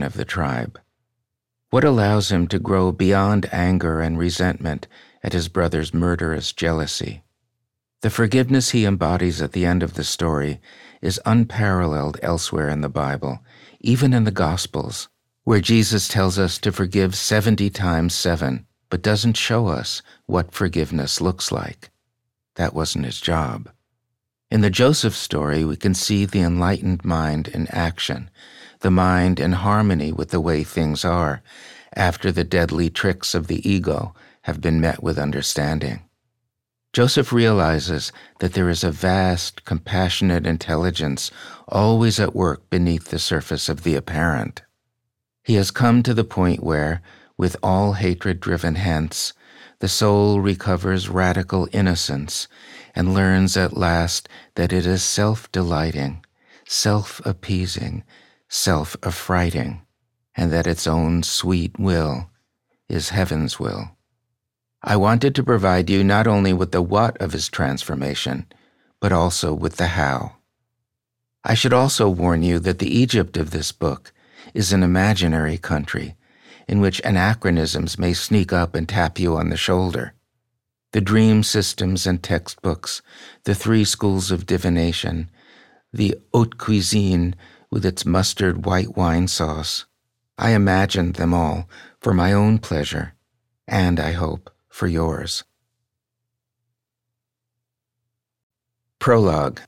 of the tribe? What allows him to grow beyond anger and resentment at his brother's murderous jealousy? The forgiveness he embodies at the end of the story is unparalleled elsewhere in the Bible, even in the Gospels, where Jesus tells us to forgive 70 times 7, but doesn't show us what forgiveness looks like. That wasn't his job. In the Joseph story, we can see the enlightened mind in action, the mind in harmony with the way things are, after the deadly tricks of the ego have been met with understanding. Joseph realizes that there is a vast, compassionate intelligence always at work beneath the surface of the apparent. He has come to the point where, with all hatred driven hence, the soul recovers radical innocence and learns at last that it is self-delighting, self-appeasing, self-affrighting, and that its own sweet will is heaven's will. I wanted to provide you not only with the what of his transformation, but also with the how. I should also warn you that the Egypt of this book is an imaginary country in which anachronisms may sneak up and tap you on the shoulder. The dream systems and textbooks, the 3 schools of divination, the haute cuisine with its mustard white wine sauce, I imagined them all for my own pleasure, and I hope for yours. Prologue.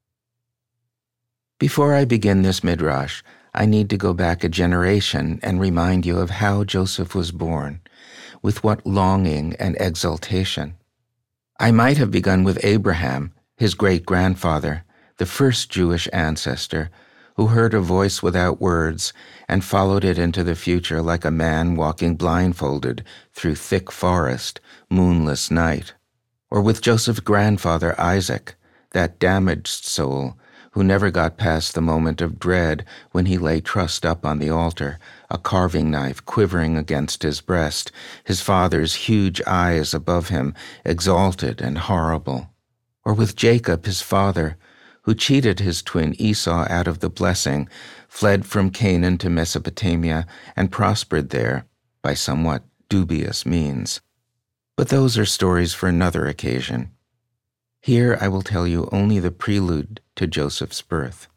Before I begin this midrash, I need to go back a generation and remind you of how Joseph was born, with what longing and exultation. I might have begun with Abraham, his great-grandfather, the first Jewish ancestor, who heard a voice without words and followed it into the future like a man walking blindfolded through thick forest, moonless night. Or with Joseph's grandfather Isaac, that damaged soul who never got past the moment of dread when he lay trussed up on the altar, a carving knife quivering against his breast, his father's huge eyes above him, exalted and horrible. Or with Jacob, his father, who cheated his twin Esau out of the blessing, fled from Canaan to Mesopotamia, and prospered there by somewhat dubious means. But those are stories for another occasion. Here I will tell you only the prelude to Joseph's birth.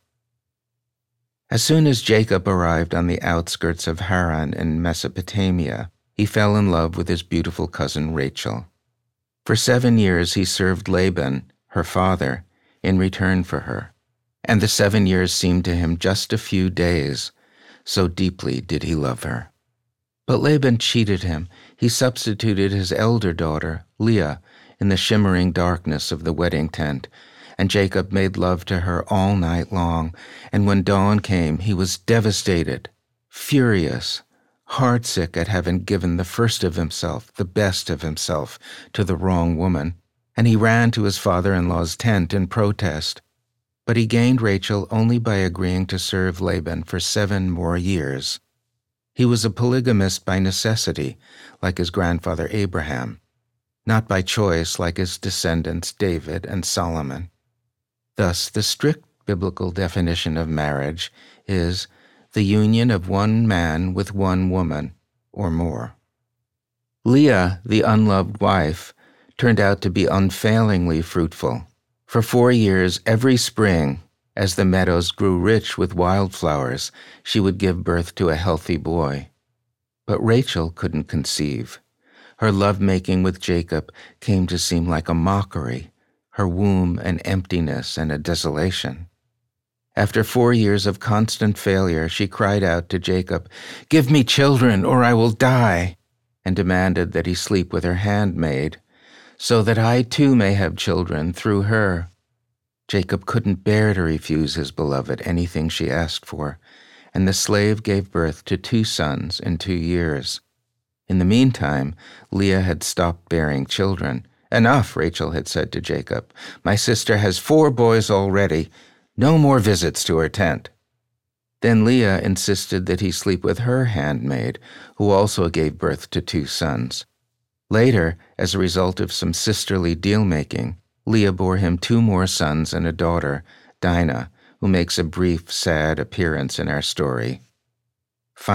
As soon as Jacob arrived on the outskirts of Haran in Mesopotamia, he fell in love with his beautiful cousin Rachel. For 7 years he served Laban, her father, in return for her, and the 7 years seemed to him just a few days, so deeply did he love her. But Laban cheated him. He substituted his elder daughter, Leah, in the shimmering darkness of the wedding tent, and Jacob made love to her all night long, and when dawn came he was devastated, furious, heartsick at having given the first of himself, the best of himself, to the wrong woman, and he ran to his father-in-law's tent in protest. But he gained Rachel only by agreeing to serve Laban for 7 more years. He was a polygamist by necessity, like his grandfather Abraham, not by choice like his descendants David and Solomon. Thus, the strict biblical definition of marriage is the union of one man with one woman, or more. Leah, the unloved wife, turned out to be unfailingly fruitful. For 4 years, every spring, as the meadows grew rich with wildflowers, she would give birth to a healthy boy. But Rachel couldn't conceive. Her lovemaking with Jacob came to seem like a mockery, her womb an emptiness and a desolation. After 4 years of constant failure, she cried out to Jacob, "Give me children, or I will die," and demanded that he sleep with her handmaid, so that I too may have children through her. Jacob couldn't bear to refuse his beloved anything she asked for, and the slave gave birth to 2 sons in 2 years. In the meantime, Leah had stopped bearing children. "Enough," Rachel had said to Jacob. "My sister has 4 boys already. No more visits to her tent." Then Leah insisted that he sleep with her handmaid, who also gave birth to 2 sons. Later, as a result of some sisterly deal-making, Leah bore him 2 more sons and a daughter, Dinah, who makes a brief, sad appearance in our story.